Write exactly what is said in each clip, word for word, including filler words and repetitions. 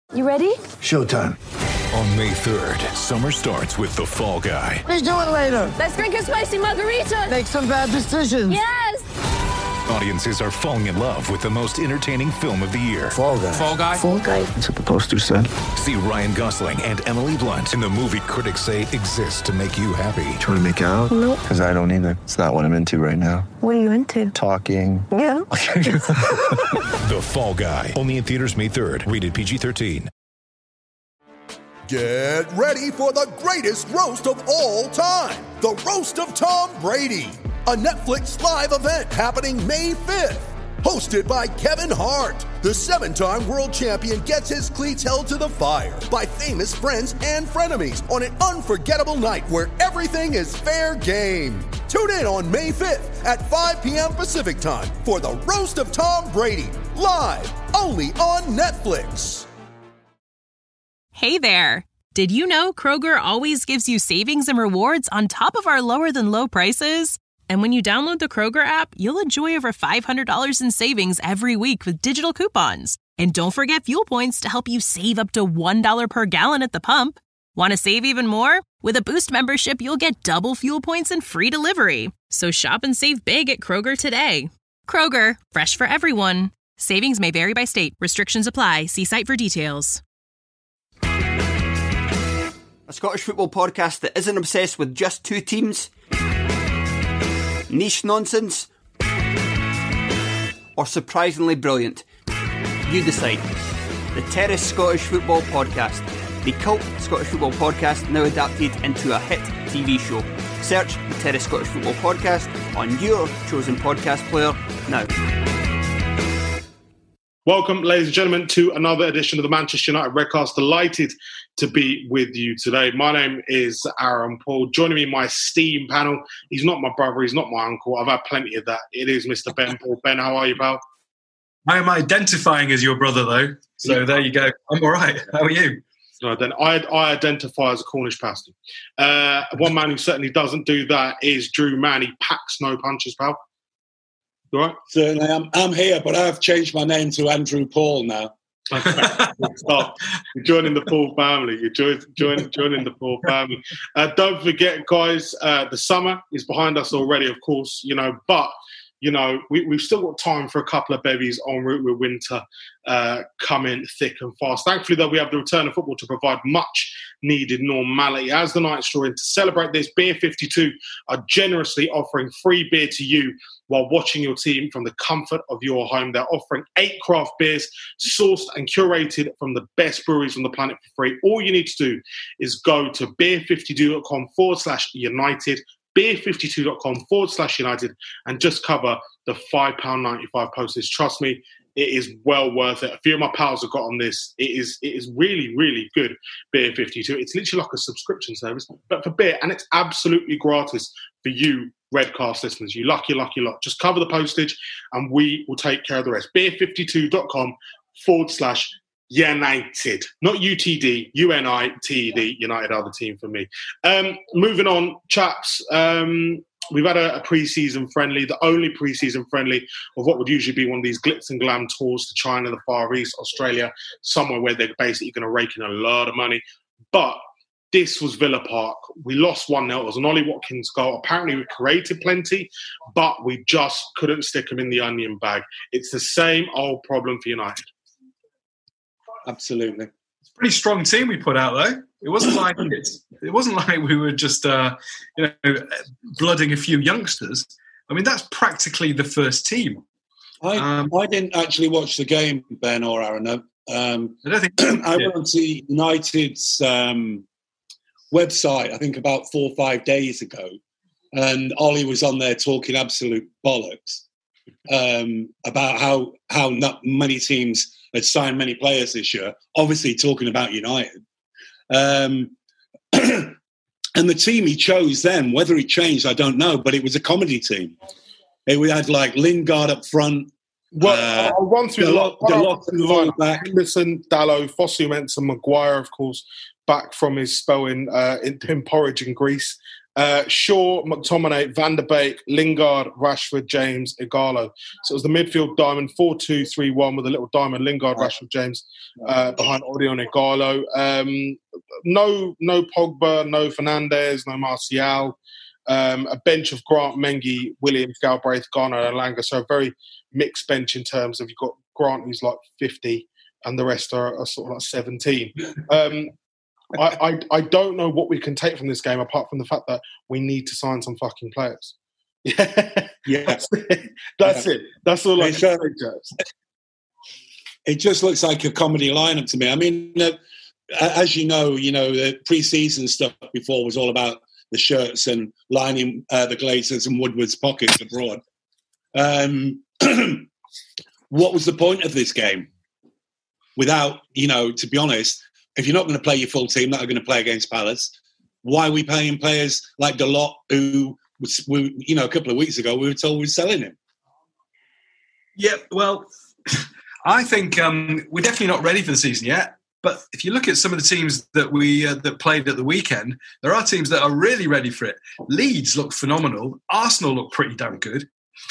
You ready? Showtime. On May third, summer starts with The Fall Guy. Let's do it later. Let's drink a spicy margarita. Make some bad decisions. Yes! Audiences are falling in love with the most entertaining film of the year. Fall Guy. Fall Guy? Fall Guy. That's what the poster said. See Ryan Gosling and Emily Blunt in the movie critics say exists to make you happy. Trying to make it out? Nope. Because I don't either. It's not what I'm into right now. What are you into? Talking. Yeah. The Fall Guy. Only in theaters May third. Rated P G thirteen. Get ready for the greatest roast of all time. The Roast of Tom Brady. A Netflix live event happening May fifth. Hosted by Kevin Hart. The seven-time world champion gets his cleats held to the fire by famous friends and frenemies on an unforgettable night where everything is fair game. Tune in on May fifth at five p.m. Pacific time for the Roast of Tom Brady. Live only on Netflix. Hey there! Did you know Kroger always gives you savings and rewards on top of our lower-than-low prices? And when you download the Kroger app, you'll enjoy over five hundred dollars in savings every week with digital coupons. And don't forget fuel points to help you save up to one dollar per gallon at the pump. Want to save even more? With a Boost membership, you'll get double fuel points and free delivery. So shop and save big at Kroger today. Kroger, fresh for everyone. Savings may vary by state. Restrictions apply. See site for details. A Scottish football podcast that isn't obsessed with just two teams, niche nonsense, or surprisingly brilliant. You decide. The Terrace Scottish Football Podcast. The cult Scottish football podcast now adapted into a hit T V show. Search the Terrace Scottish Football Podcast on your chosen podcast player now. Welcome, ladies and gentlemen, to another edition of the Manchester United Redcast. Delighted to be with you today. My name is Aaron Paul. Joining me in my esteemed panel, he's not my brother, he's not my uncle. I've had plenty of that. It is Mister Ben Paul. Ben, how are you, pal? I am identifying as your brother, though. So yeah. There you go. I'm all right. How are you? No, then I, I identify as a Cornish pasty. Uh, one man who certainly doesn't do that is Drew Mann. He packs no punches, pal. You all right? Certainly, I'm, I'm here, but I've changed my name to Andrew Paul now. Stop. You're joining the Paul family. You're join, join, joining the Paul family. Uh, don't forget, guys, uh, the summer is behind us already, of course, you know, but, you know, we, we've still got time for a couple of bevies en route with winter uh, coming thick and fast. Thankfully, though, we have the return of football to provide much needed normality. As the night's drawing to celebrate this, Beer fifty-two are generously offering free beer to you while watching your team from the comfort of your home. They're offering eight craft beers sourced and curated from the best breweries on the planet for free. All you need to do is go to beer fifty-two dot com forward slash United, beer fifty-two dot com forward slash United, and just cover the five pounds ninety-five postage. Trust me, it is well worth it. A few of my pals have got on this. It is it is really, really good, Beer fifty-two. It's literally like a subscription service, but for beer, and it's absolutely gratis for you Redcast listeners. You lucky, lucky lot. Just cover the postage and we will take care of the rest. beer fifty-two dot com forward slash United. Not U T D, U N I T E D. United are the team for me. Um, moving on, chaps. Um, we've had a, a pre-season friendly, the only pre-season friendly of what would usually be one of these glitz and glam tours to China, the Far East, Australia, somewhere where they're basically going to rake in a lot of money. But this was Villa Park. We lost one nil. It was an Ollie Watkins goal. Apparently we created plenty, but we just couldn't stick them in the onion bag. It's the same old problem for United. Absolutely. It's a pretty strong team we put out, though. It wasn't like it's, it wasn't like we were just uh, you know blooding a few youngsters. I mean, that's practically the first team. I um, I didn't actually watch the game, Ben or Aaron. Um, I don't think I went to United's um, website, I think about four or five days ago, and Ollie was on there talking absolute bollocks um, about how how not many teams had signed many players this year. Obviously, talking about United, um, and the team he chose then, whether it changed, I don't know, but it was a comedy team. It, we had like Lingard up front. Well, uh, I'll run through the lot. Back. Henderson, Dalot, Fosu Mensah, Maguire, of course, back from his spell in, uh, in, in Porridge in Greece. Uh, Shaw, McTominay, Van der Beek, Lingard, Rashford, James, Ighalo. So it was the midfield diamond, four two three one with a little diamond, Lingard, Rashford, James, uh, behind Odion Ighalo. Um, no no Pogba, no Fernandes, no Martial. Um, a bench of Grant, Mengi, Williams, Galbraith, Garner and Elanga. So a very mixed bench in terms of you've got Grant who's like fifty and the rest are, are sort of like seventeen. Um, I, I I don't know what we can take from this game apart from the fact that we need to sign some fucking players. Yeah, yeah. That's it. That's, yeah. it. That's all I can say, James. It just looks like a comedy lineup to me. I mean, uh, as you know, you know the pre-season stuff before was all about the shirts and lining uh, the Glazers and Woodward's pockets abroad. Um, what was the point of this game? Without, you know, to be honest. If you're not going to play your full team that are going to play against Palace, why are we paying players like Dalot, who, we, you know, a couple of weeks ago we were told we were selling him? Yeah, well, I think um, we're definitely not ready for the season yet. But if you look at some of the teams that we uh, that played at the weekend, there are teams that are really ready for it. Leeds look phenomenal. Arsenal look pretty damn good.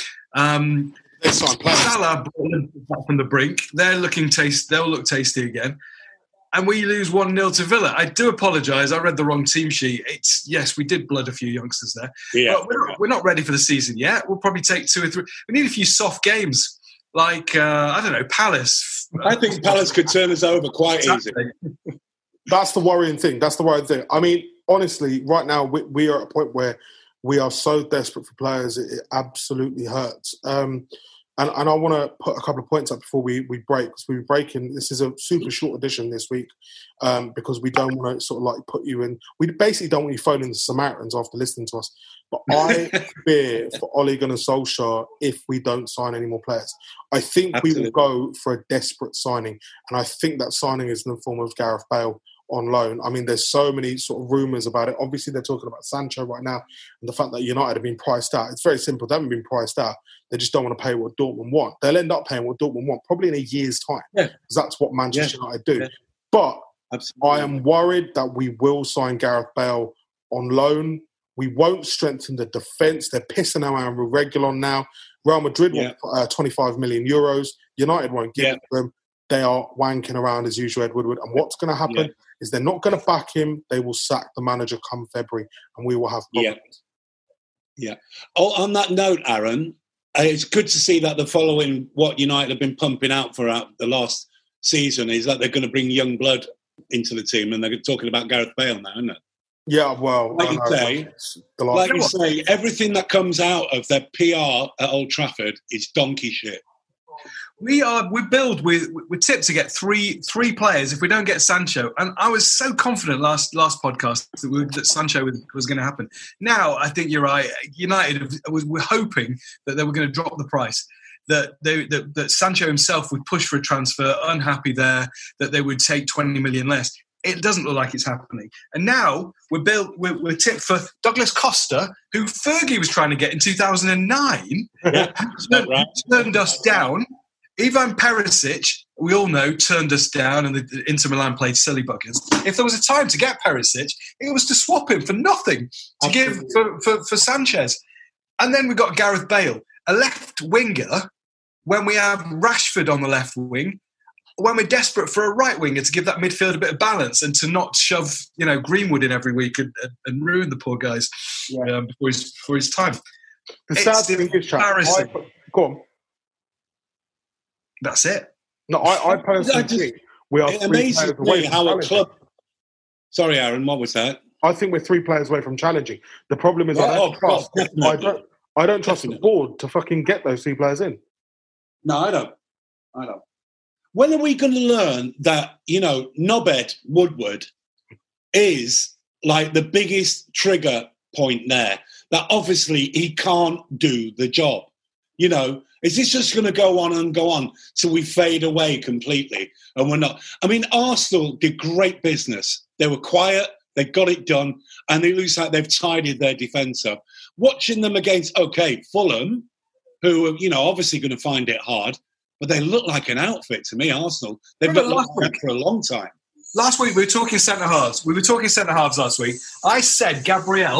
Um, Salah from the brink. They're looking taste. They'll look tasty again. And we lose one nil to Villa. I do apologise. I read the wrong team sheet. It's yes, we did blood a few youngsters there. Yeah. But we're not, we're not ready for the season yet. We'll probably take two or three. We need a few soft games, like, uh, I don't know, Palace. I think Palace could turn us over quite exactly. easy. That's the worrying thing. That's the worrying thing. I mean, honestly, right now, we, we are at a point where we are so desperate for players, it, it absolutely hurts. Um, And, and I want to put a couple of points up before we, we break, because we're breaking. This is a super short edition this week um, because we don't want to sort of like put you in. We basically don't want you phoning the Samaritans after listening to us. But I fear for Ole Gunnar Solskjaer if we don't sign any more players. I think Absolutely. we will go for a desperate signing. And I think that signing is in the form of Gareth Bale on loan. I mean, there's so many sort of rumours about it. Obviously, they're talking about Sancho right now and the fact that United have been priced out. It's very simple. They haven't been priced out. They just don't want to pay what Dortmund want. They'll end up paying what Dortmund want, probably in a year's time. Yeah. Because that's what Manchester yeah. United do. Yeah. But Absolutely. I am worried that we will sign Gareth Bale on loan. We won't strengthen the defence. They're pissing around with Reguilon now. Real Madrid yeah. want uh, twenty-five million euros. United won't give yeah. it to them. They are wanking around as usual, Ed Woodward. And what's going to happen yeah. is they're not going to back him. They will sack the manager come February, and we will have problems. Yeah. yeah. Oh, on that note, Aaron, uh, it's good to see that the following what United have been pumping out for uh, the last season is that they're going to bring young blood into the team, and they're talking about Gareth Bale now, isn't it? Yeah, well, like you say, like you say, everything that comes out of their P R at Old Trafford is donkey shit. We are we build with we're tipped to get three three players if we don't get Sancho, and I was so confident last last podcast that, we, that Sancho was, was going to happen. Now I think you're right. United was we're hoping that they were going to drop the price, that they that, that Sancho himself would push for a transfer, unhappy there, that they would take twenty million less. It doesn't look like it's happening, and now we're built. We're, we're tipped for Douglas Costa, who Fergie was trying to get in two thousand nine, yeah, turned, right. turned us down. Ivan Perisic, we all know, turned us down, and the Inter Milan played silly buggers. If there was a time to get Perisic, it was to swap him for nothing, to Absolutely. give for, for, for Sanchez. And then we got Gareth Bale, a left winger, when we have Rashford on the left wing, when we're desperate for a right winger to give that midfield a bit of balance and to not shove, you know, Greenwood in every week and, and, and ruin the poor guys yeah. um, before, his, before his time. The sad thing is, embarrassing. I, go on. That's it. No, I, I personally just, think we are it three amazes players away me from how a challenging. club. Sorry, Aaron, what was that? I think we're three players away from challenging. The problem is, oh, I don't oh, trust. oh, I don't. I don't trust definitely. the board to fucking get those three players in. No, I don't. I don't. When are we going to learn that, you know, Knobhead Woodward is like the biggest trigger point there? That obviously he can't do the job. You know, is this just going to go on and go on till we fade away completely and we're not? I mean, Arsenal did great business. They were quiet, they got it done, and it looks like they've tidied their defence up. Watching them against, okay, Fulham, who are, you know, obviously going to find it hard, but they look like an outfit to me, Arsenal. They've looked like that for a long time. Last week we were talking centre halves. We were talking centre halves last week. I said Gabriel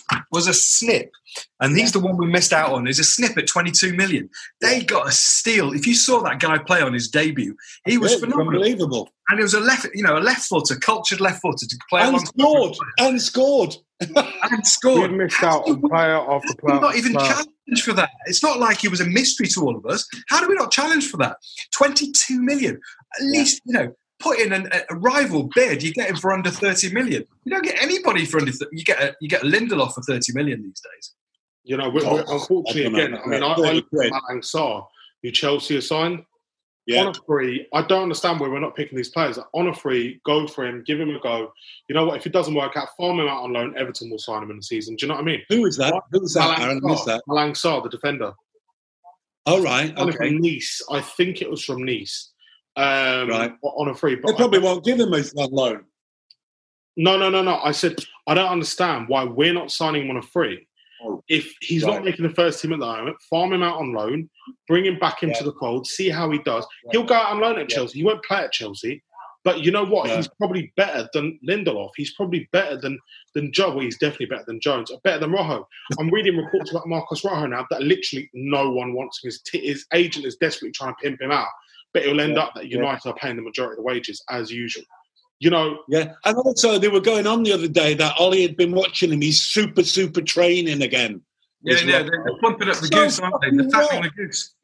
was a snip, and he's the one we missed out on. Is a snip at twenty-two million. They got a steal. If you saw that guy play on his debut, he was yeah, phenomenal, unbelievable. And it was a left, you know, a left footer, cultured left footer to play and scored, and scored, and scored. We missed out on player after player. Not even player. challenged for that. It's not like he was a mystery to all of us. How do we not challenge for that? twenty-two million. At least, you know, put in an, a rival bid. You get him for under thirty million. You don't get anybody for under. Th- you get a, you get a Lindelof for thirty million these days. You know, we're, we're, unfortunately, I again, I mean, I, I look at Malang Sarr, who Chelsea has signed. Yeah. On a free, I don't understand why we're not picking these players. On a free, go for him, give him a go. You know what? If it doesn't work out, farm him out on loan. Everton will sign him in the season. Do you know what I mean? Who is that? Who is that? Aaron, Sarr, that? Malang Sarr, the defender. Oh, right. Okay. From Nice. I think it was from Nice. Um, right. On a free. But they probably I, won't give him a loan. No, no, no, no. I said, I don't understand why we're not signing him on a free. If he's right. not making the first team at the moment, farm him out on loan, bring him back into yeah. the fold, see how he does. Yeah. He'll go out on loan at yeah. Chelsea. He won't play at Chelsea. But you know what? Yeah. He's probably better than Lindelof. He's probably better than than Joe. Well, he's definitely better than Jones. Or better than Rojo. I'm reading reports about Marcos Rojo now that literally no one wants him. His, t- his agent is desperately trying to pimp him out. But it'll end yeah. up that United yeah. are paying the majority of the wages, as usual. You know, yeah, and also they were going on the other day that Ollie had been watching him. He's super, super training again. Yeah, yeah, they're, they're pumping up the so goose, aren't they? They're tapping the goose.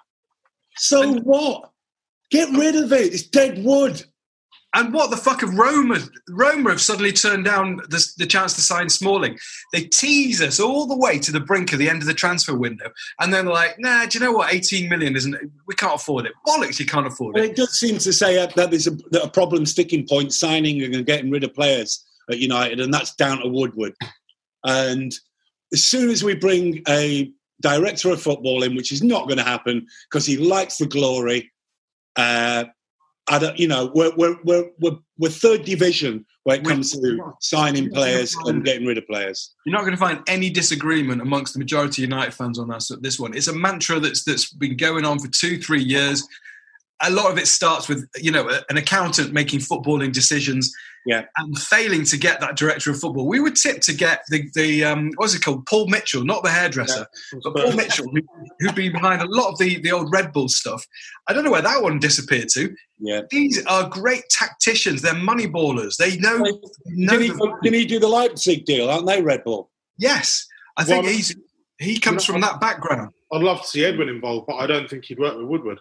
So and, what? Get rid of it. It's dead wood. And what the fuck have Roma? Roma have suddenly turned down the, the chance to sign Smalling. They tease us all the way to the brink of the end of the transfer window, and then they're like, "Nah, do you know what? eighteen million isn't. We can't afford it. Bollocks, you can't afford well, it." It does seem to say that there's a, a problem sticking point signing and getting rid of players at United, and that's down to Woodward. And as soon as we bring a director of football in, which is not going to happen because he likes the glory, uh, I don't, you know, we're we're we're we're, we're third division when it comes to signing players and getting rid of players. You're not going to find any disagreement amongst the majority of United fans on this, this one. It's a mantra that's that's been going on for two, three years. A lot of it starts with, you know, an accountant making footballing decisions yeah. and failing to get that director of football. We were tipped to get the, the um, what's it called? Paul Mitchell, not the hairdresser, yeah. but Paul Mitchell, who, who'd been behind a lot of the, the old Red Bull stuff. I don't know where that one disappeared to. Yeah. These are great tacticians. They're money ballers. They know. Did, know he, the, did he do the Leipzig deal? Aren't they Red Bull? Yes. I think well, he's he comes you know, from that background. I'd love to see Edwin involved, but I don't think he'd work with Woodward.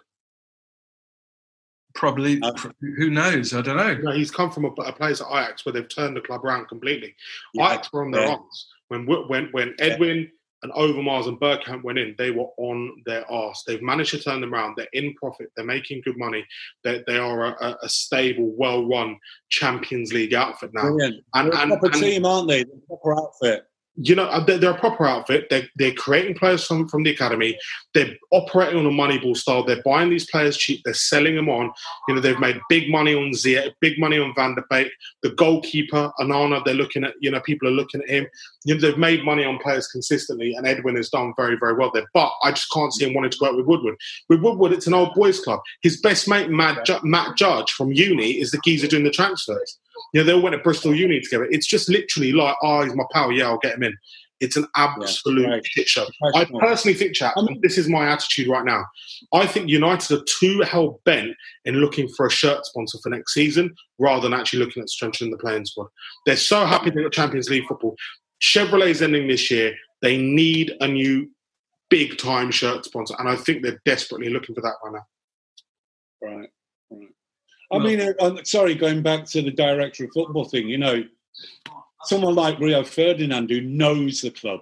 Probably, uh, who knows? I don't know. You know, he's come from a, a place at Ajax where they've turned the club around completely. Yeah, Ajax were on their yeah. arse. When when when Edwin yeah. and Overmars and Bergkamp went in, they were on their arse. They've managed to turn them around. They're in profit. They're making good money. They, they are a, a stable, well-run Champions League outfit now. Brilliant. And, they're and, a proper and, team, aren't they? They're a proper outfit. You know, they're, they're a proper outfit. They're, they're creating players from, from the academy. They're operating on a Moneyball style. They're buying these players cheap. They're selling them on. You know, they've made big money on Ziyech, big money on Van der Beek. The goalkeeper, Onana, they're looking at, you know, people are looking at him. You know, they've made money on players consistently, and Edwin has done very, very well there. But I just can't see him wanting to work with Woodward. With Woodward, it's an old boys club. His best mate, Matt, Ju- Matt Judge from uni, is the geezer doing the transfers. You know, they all went to Bristol Uni together. It's just literally like, oh, he's my pal. Yeah, I'll get him in. It's an absolute yeah, right. shit show. I personally think, chap, and this is my attitude right now, I think United are too hell-bent in looking for a shirt sponsor for next season rather than actually looking at strengthening the playing squad. They're so happy they've got Champions League football. Chevrolet's ending this year. They need a new big-time shirt sponsor, and I think they're desperately looking for that right now. Right, right. I mean, I'm sorry, going back to the director of football thing, you know, someone like Rio Ferdinand who knows the club,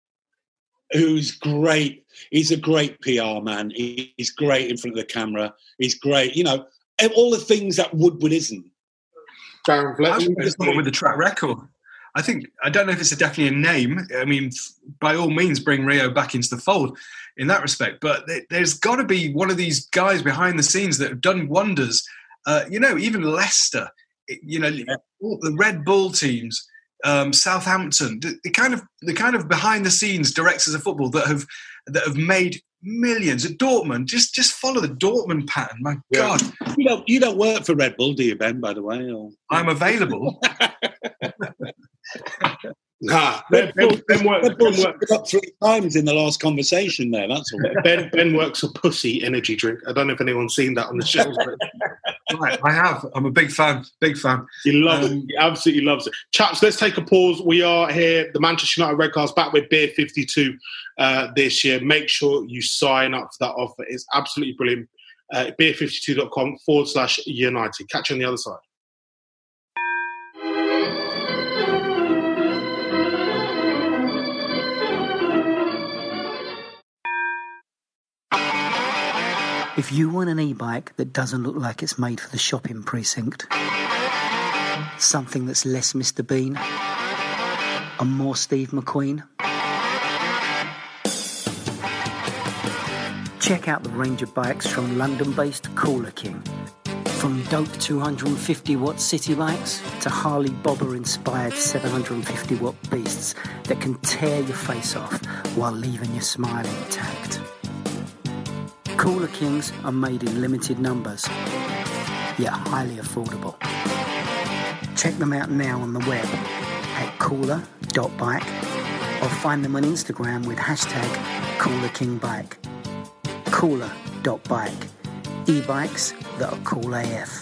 who's great. He's a great P R man. He's great in front of the camera. He's great, you know, all the things that Woodward isn't. Darren Fletcher with the track record. I think, I don't know if it's a definitely a name. I mean, by all means, bring Rio back into the fold in that respect. But there's got to be one of these guys behind the scenes that have done wonders. Uh, you know, even Leicester, you know, yeah. the Red Bull teams, um, Southampton, the, the kind of the kind of behind the scenes directors of football that have that have made millions. At Dortmund, just just follow the Dortmund pattern. My yeah. God, you don't you don't work for Red Bull, do you, Ben? By the way, or... I'm available. Nah, Ben, Ben, Ben, works, Ben works up three times in the last conversation there. That's all. Ben, Ben works a pussy energy drink. I don't know if anyone's seen that on the shelves. But right, I have. I'm a big fan. Big fan. He loves um, it. He absolutely loves it. Chaps, let's take a pause. We are here, the Manchester United Redcast, back with Beer fifty-two uh, this year. Make sure you sign up for that offer. It's absolutely brilliant. Uh, beer fifty-two dot com forward slash United. Catch you on the other side. If you want an e-bike that doesn't look like it's made for the shopping precinct, something that's less Mister Bean and more Steve McQueen, check out the range of bikes from London-based Cooler King. From dope two hundred fifty watt city bikes to Harley Bobber-inspired seven hundred fifty watt beasts that can tear your face off while leaving your smile intact. Cooler Kings are made in limited numbers, yet highly affordable. Check them out now on the web at cooler dot bike or find them on Instagram with hashtag CoolerKingBike. cooler dot bike. E-bikes that are cool A F.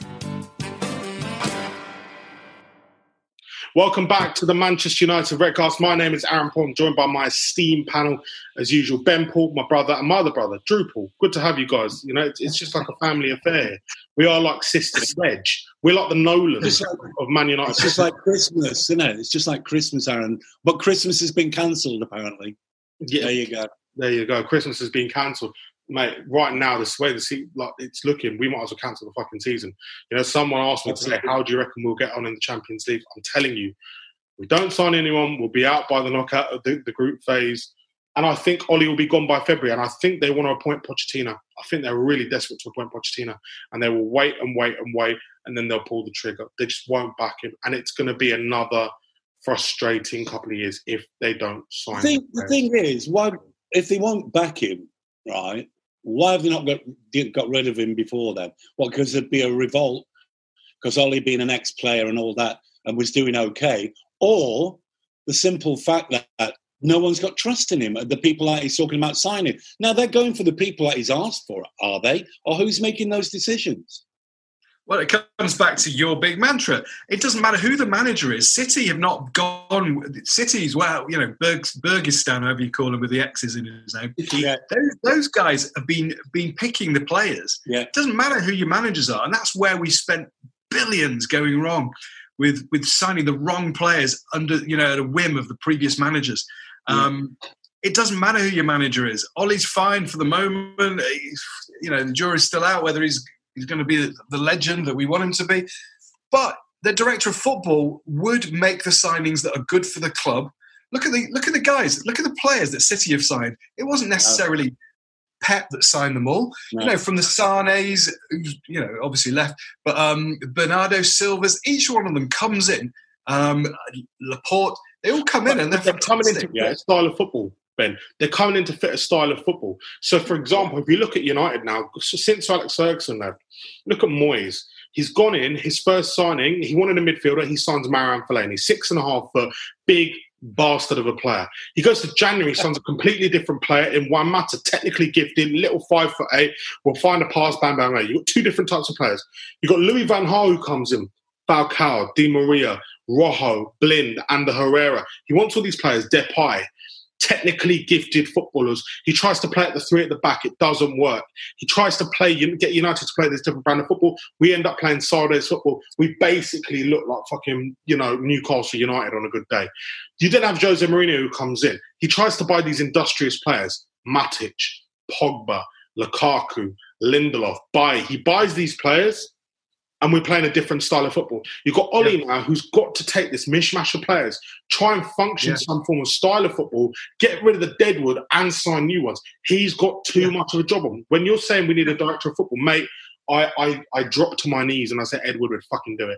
Welcome back to the Manchester United Redcast. My name is Aaron Paul. I'm joined by my esteemed panel, as usual, Ben Paul, my brother, and my other brother, Drew Paul. Good to have you guys. You know, it's, it's just like a family affair. We are like sister sledge. We're like the Nolans like, of Man United. It's just like Christmas, isn't it? It's just like Christmas, Aaron. But Christmas has been cancelled, apparently. Yeah, there you go. There you go. Christmas has been cancelled. Mate, right now, this way the se- like it's looking, we might as well cancel the fucking season. You know, someone asked me today, how do you reckon we'll get on in the Champions League? I'm telling you, we don't sign anyone, we'll be out by the knockout of the, the group phase. And I think Ollie will be gone by February. And I think they want to appoint Pochettino. I think they're really desperate to appoint Pochettino. And they will wait and wait and wait, and then they'll pull the trigger. They just won't back him. And it's going to be another frustrating couple of years if they don't sign the thing. him. The thing is, why if they won't back him, right, why have they not got, got rid of him before then? What, because there'd be a revolt? Because Ollie being an ex-player and all that and was doing okay? Or the simple fact that, that no one's got trust in him, the people that he's talking about signing. Now, they're going for the people that he's asked for, are they? Or who's making those decisions? Well, it comes back to your big mantra. It doesn't matter who the manager is. City have not gone... City's, well, you know, Berg, Bergistan, however you call him, with the X's in his name. Yeah. Those, those guys have been, been picking the players. Yeah. It doesn't matter who your managers are. And that's where we spent billions going wrong with, with signing the wrong players under, you know, at a whim of the previous managers. Um, it doesn't matter who your manager is. Ollie's fine for the moment. He's, you know, the jury's still out whether he's he's going to be the legend that we want him to be. But the director of football would make the signings that are good for the club. Look at the look at the guys. Look at the players that City have signed. It wasn't necessarily no. Pep that signed them all. No. You know, from the Sanes, who's, you know, obviously left, but um, Bernardo Silva's, each one of them comes in. Um, Laporte, they all come in and they're, they're coming into yeah. a style of football, Ben. They're coming in to fit a style of football. So, for example, if you look at United now, since Alex Ferguson left, look at Moyes. He's gone in, his first signing, he wanted a midfielder, he signs Marouane Fellaini, six and a half foot, big bastard of a player. He goes to January, signs a completely different player in Juan Mata, technically gifted, little five foot eight, will find a pass, bam, bam, bam. You've got two different types of players. You've got Louis van Gaal who comes in, Falcao, Di Maria, Rojo, Blind, and the Herrera. He wants all these players, Depay, technically gifted footballers. He tries to play at the three at the back. It doesn't work. He tries to play, get United to play this different brand of football. We end up playing Sardes football. We basically look like fucking, you know, Newcastle United on a good day. You then have Jose Mourinho who comes in. He tries to buy these industrious players. Matic, Pogba, Lukaku, Lindelof. Buy. He buys these players and we're playing a different style of football. You've got Ollie yeah. now who's got to take this mishmash of players, try and function yeah. some form of style of football, get rid of the deadwood and sign new ones. He's got too yeah. much of a job on. When you're saying we need a director of football, mate, I, I, I drop to my knees and I say Ed Woodward, fucking do it.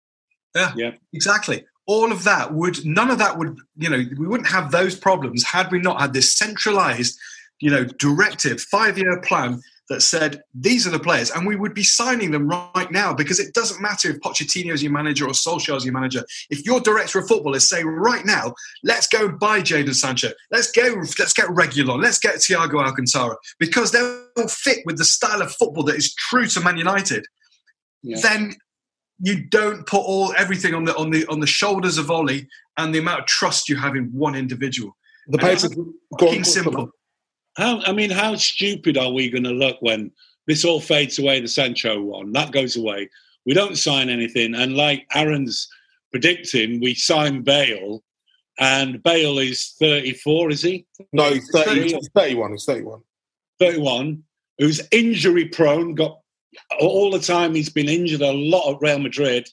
Yeah, yeah, exactly. All of that would, none of that would, you know, we wouldn't have those problems had we not had this centralised, you know, directive, five-year plan that said, these are the players, and we would be signing them right now, because it doesn't matter if Pochettino is your manager or Solskjaer is your manager. If your director of football is saying right now, let's go buy Jadon Sancho, let's go, let's get Reguilon, let's get Thiago Alcantara, because they'll fit with the style of football that is true to Man United, yeah. then you don't put all everything on the on the on the shoulders of Ole and the amount of trust you have in one individual. The paper, fucking simple. How, I mean, how stupid are we going to look when this all fades away, the Sancho one? That goes away. We don't sign anything. And like Aaron's predicting, we sign Bale, and Bale is thirty-four, is he? No, he's, thirty, he's thirty-one. He's thirty-one. thirty-one, who's injury-prone, got all the time he's been injured a lot at Real Madrid.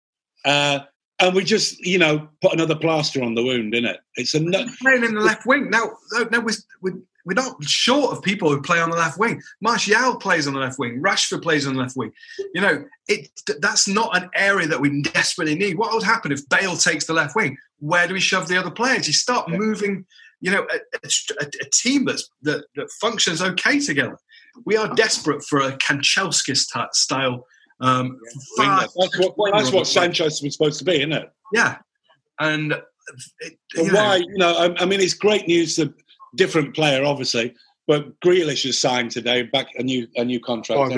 Uh, and we just, you know, put another plaster on the wound, innit? It's a no- playing in the left wing. Now, no, we're, we're, we're not short of people who play on the left wing. Martial plays on the left wing. Rashford plays on the left wing. You know, it that's not an area that we desperately need. What would happen if Bale takes the left wing? Where do we shove the other players? You start yeah. moving, you know, a, a, a team that's, that, that functions okay together. We are desperate for a Kanchelskis style. Um, yeah. That's what, well, that's what Sanchez was supposed to be, isn't it? Yeah. And it, you know, why, you know, I, I mean, it's great news that different player, obviously, but Grealish has signed today, back a new a new contract. Oh,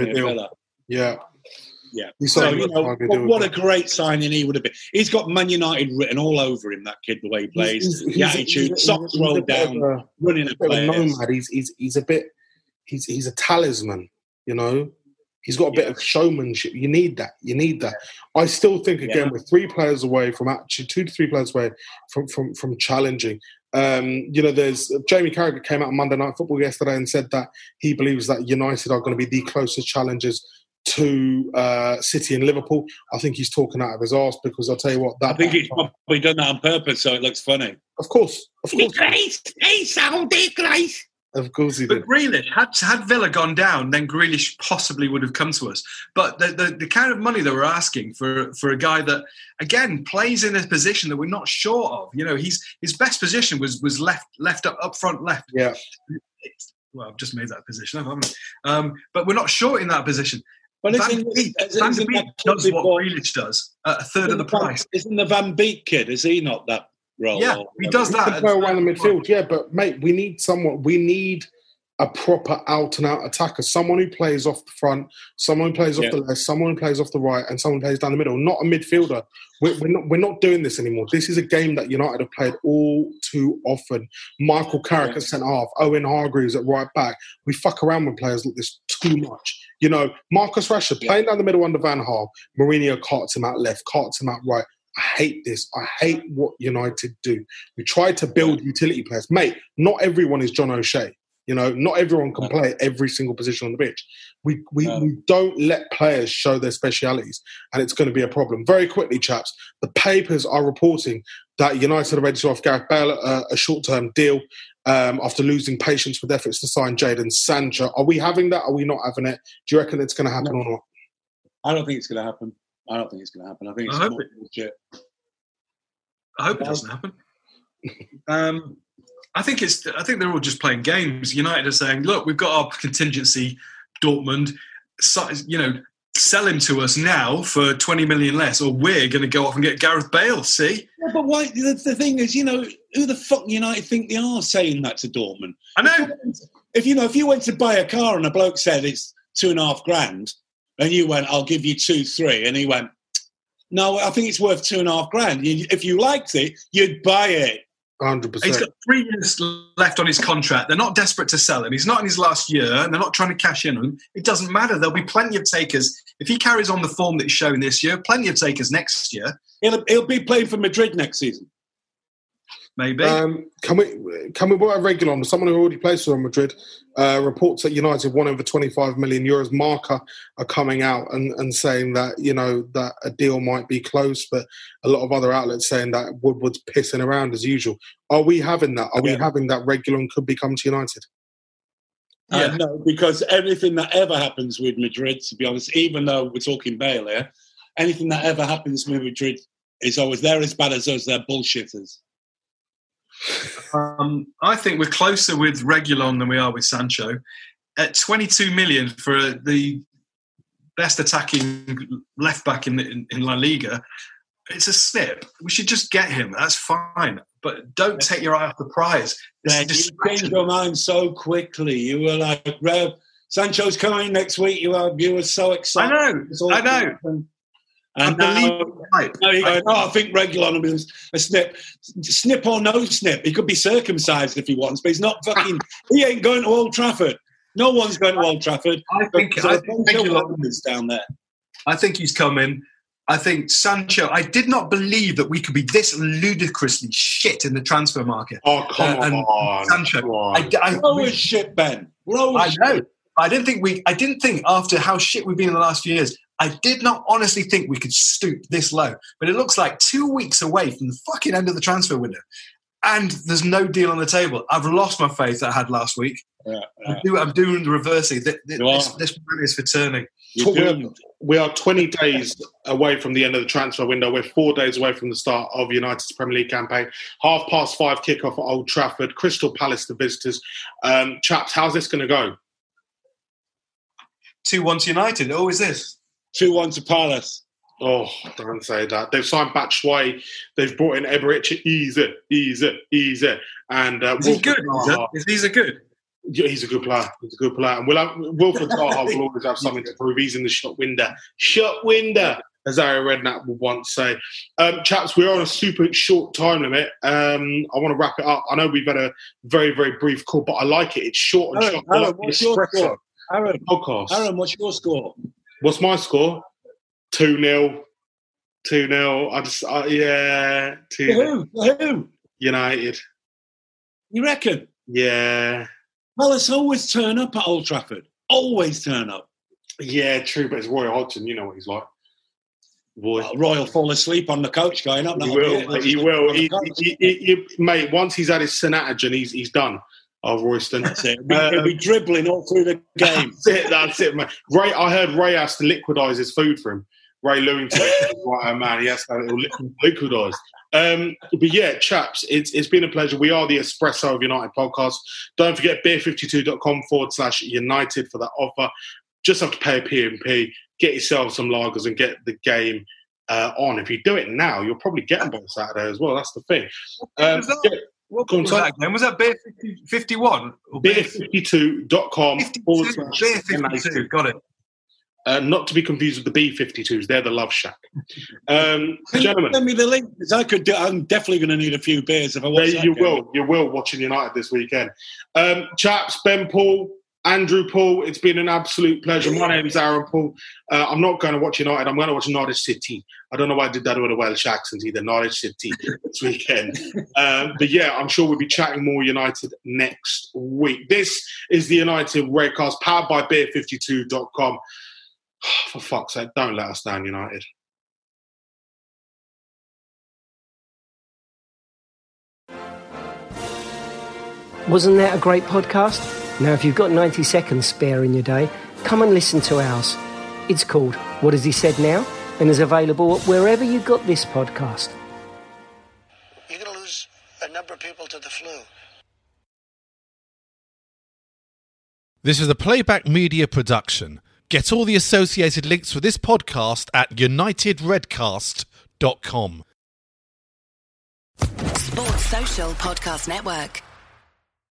yeah. Yeah. So, you know, what, what a great signing he would have been. He's got Man United written all over him, that kid, the way he plays, he's, he's, the attitude, he's, socks he's, rolled he's down, a, running a play. He's, he's, he's a bit, he's, he's a talisman, you know? He's got a bit yeah. of showmanship. You need that. You need that. I still think, again, yeah. we're three players away from actually, two to three players away from from, from challenging. Um, you know, there's Jamie Carragher came out on Monday Night Football yesterday and said that he believes that United are going to be the closest challengers to uh, City and Liverpool. I think he's talking out of his arse, because I'll tell you what. That I think he's probably done that on purpose, so it looks funny. Of course, of course. He sounded great. Of course he but did. Grealish, had, had Villa gone down, then Grealish possibly would have come to us. But the, the, the kind of money that we're asking for for a guy that, again, plays in a position that we're not sure of. You know, he's his best position was was left left up, up front left. Yeah. Well, I've just made that position, haven't I? Um, but we're not short in that position. Well, Van Beek does what Grealish does at a third of the price. Isn't the Van Beek kid, is he not that role? Yeah, he does he that. Can play around the midfield, yeah, but mate, we need someone. We need a proper out-and-out attacker, someone who plays off the front, someone who plays off yeah. the left, someone who plays off the right, and someone who plays down the middle. Not a midfielder. We're, we're not. We're not doing this anymore. This is a game that United have played all too often. Michael Carrick yeah. at centre half, Owen Hargreaves at right back. We fuck around with players like this too much. You know, Marcus Rashford yeah. playing down the middle under Van Gaal. Mourinho carts him out left, carts him out right. I hate this. I hate what United do. We try to build utility players. Mate, not everyone is John O'Shea. You know, not everyone can play every single position on the pitch. We we, no. we don't let players show their specialities, and it's going to be a problem. Very quickly, chaps, the papers are reporting that United are ready to offer Gareth Bale a, a short-term deal um, after losing patience with efforts to sign Jadon Sancho. Are we having that? Are we not having it? Do you reckon it's going to happen no. or not? I don't think it's going to happen. I don't think it's going to happen. I think it's I hope it, legit. I hope it doesn't happen. um, I think it's. I think they're all just playing games. United are saying, "Look, we've got our contingency, Dortmund. So, you know, sell him to us now for twenty million less, or we're going to go off and get Gareth Bale." See? Yeah, but why? The, the thing is, you know, who the fuck United think they are saying that to Dortmund? I know. If you know, if you went to buy a car and a bloke said it's two and a half grand, and you went, "I'll give you two, three," and he went, "No, I think it's worth two and a half grand." If you liked it, you'd buy it. one hundred percent. He's got three years left on his contract. They're not desperate to sell him. He's not in his last year, and they're not trying to cash in on him. It doesn't matter. There'll be plenty of takers. If he carries on the form that he's showing this year, plenty of takers next year. He'll, he'll be playing for Madrid next season. Maybe. Um, can we can we put a Reguilon, someone who already plays for Madrid, uh, reports that United won over twenty-five million euros. Marca are coming out and, and saying that, you know, that a deal might be close, but a lot of other outlets saying that Woodward's pissing around as usual. Are we having that? Are yeah. we having that Reguilon could become to United? Uh, yeah. No, because everything that ever happens with Madrid, to be honest, even though we're talking Bale here, anything that ever happens with Madrid is always, they're as bad as us, they're bullshitters. Um, I think we're closer with Reguilon than we are with Sancho. at twenty-two million for the best attacking left back in, in in La Liga, it's a snip. We should just get him. That's fine. But don't take your eye off the prize. Yeah, you changed your mind so quickly. You were like, Rev, Sancho's coming next week. You were, you were so excited. I know. I know. And, and now, now you go, oh, I think Reguilon will be a snip. Snip or no snip. He could be circumcised if he wants, but he's not fucking... he ain't going to Old Trafford. No one's going to Old Trafford. I think... I think Reguilon down there. I think he's coming. I think Sancho, I did not believe that we could be this ludicrously shit in the transfer market. Oh, come uh, and on. Sancho. Come on. I, I, Row is shit, Ben. Row I is know. shit. I didn't think we, I didn't think after how shit we've been in the last few years, I did not honestly think we could stoop this low. But it looks like two weeks away from the fucking end of the transfer window. And there's no deal on the table. I've lost my faith that I had last week. Yeah, yeah. I'm, doing, I'm doing the reversing. This, this, this man is for turning. We are twenty days away from the end of the transfer window. We're four days away from the start of United's Premier League campaign. Half past five kickoff at Old Trafford. Crystal Palace the visitors. Um, chaps, how's this going to go? two one to United. Oh, is this? two one to Palace. Oh, don't say that. They've signed Batshuayi. They've brought in Eberechi. Easy, easy, easy. And uh, is he good? Is he a good? Yeah, he's a good player. He's a good player. And we'll have, Wilfred Zaha will always have something to prove. He's in the shot window. Shot window, as Harry Redknapp would once say. Um, chaps, we're on a super short time limit. Um, I want to wrap it up. I know we've had a very, very brief call, but I like it. It's short and Aaron, sharp. Aaron, like what's your score? Aaron, podcast. Aaron, what's your score? What's my score? two nil. two nil. I just, uh, yeah. two nil. Who? Who? United. You reckon? Yeah. Palace always turn up at Old Trafford. Always turn up. Yeah, true, but it's Roy Hodgson. You know what he's like. Boy. Well, Roy will fall asleep on the couch going up. He will. He will. He, he, he, he, mate, once he's had his Synatogen, he's, he's done. Oh, Royston. That's it. He'll, um, he'll be dribbling all through the game. That's it, that's it, man. Ray, I heard Ray has to liquidise his food for him. Ray Lewington. Right, oh, man, he has to have it liquidised. Um, but yeah, chaps, it's it's been a pleasure. We are the Espresso of United podcast. Don't forget beer fifty-two dot com forward slash United for that offer. Just have to pay a P and P, get yourself some lagers and get the game uh, on. If you do it now, you'll probably get them by Saturday as well. That's the thing. Um, was that, yeah, what was that again? Was that beer fifty-one? beer fifty-two dot com forward slash beer fifty-two, got it. Uh, not to be confused with the B fifty-twos. They're the Love Shack. Um, Can gentlemen. you send me the link? Because I could do, I'm definitely going to need a few beers if I watch yeah, that You game. will. You will watching United this weekend. Um, chaps, Ben Paul, Andrew Paul, it's been an absolute pleasure. My name is Aaron Paul. Uh, I'm not going to watch United. I'm going to watch Norwich City. I don't know why I did that with a Welsh accent either. Norwich City this weekend. Um, but yeah, I'm sure we'll be chatting more United next week. This is the United Redcast, powered by beer fifty-two dot com. For fuck's sake, don't let us down, United. Wasn't that a great podcast? Now, if you've got ninety seconds spare in your day, come and listen to ours. It's called What Has He Said Now? And is available wherever you got this podcast. You're going to lose a number of people to the flu. This is a Playback Media production. Get all the associated links for this podcast at united redcast dot com. Sports Social Podcast Network.